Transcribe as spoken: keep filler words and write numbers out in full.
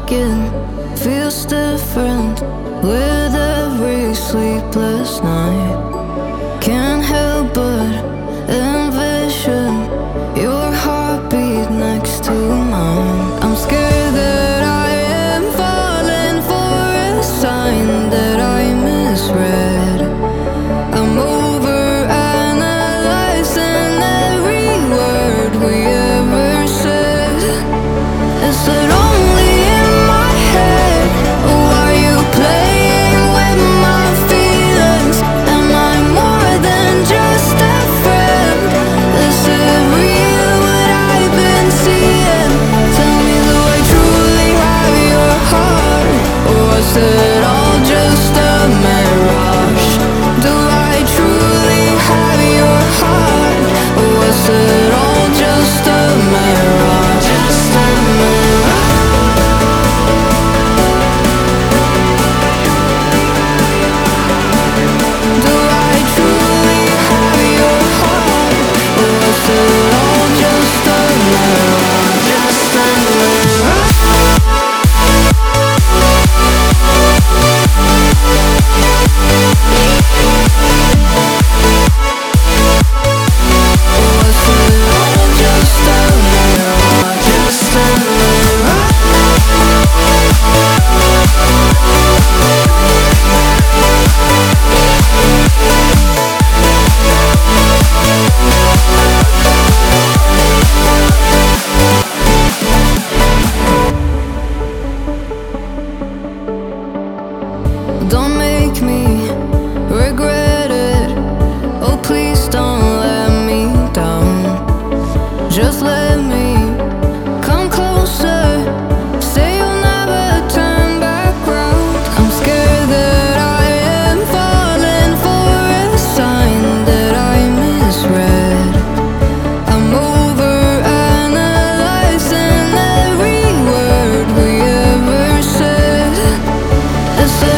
skin feels different with every sleepless night. Can't help but envision your heartbeat next to mine. I'm scared that I am falling for a sign that I misread. I'm overanalyzing every word we ever said. Is it only in my head, or are you playing with my feelings? Am I more than just a friend? Is it real what I've been seeing? Tell me, do I truly have your heart, or was it all just a mirage? Do I truly have your heart, or was it all just a mirage? Just a mirage. Do I truly have your heart, or was it all just a mirage? Just a mirage. Was it all just a mirage? Just a mirage. Don't make me regret it. Oh, please don't let me down. Just let me come closer. Say you'll never turn back round. I'm scared that I am falling for a sign that I misread. I'm overanalyzing every word we ever said. Is it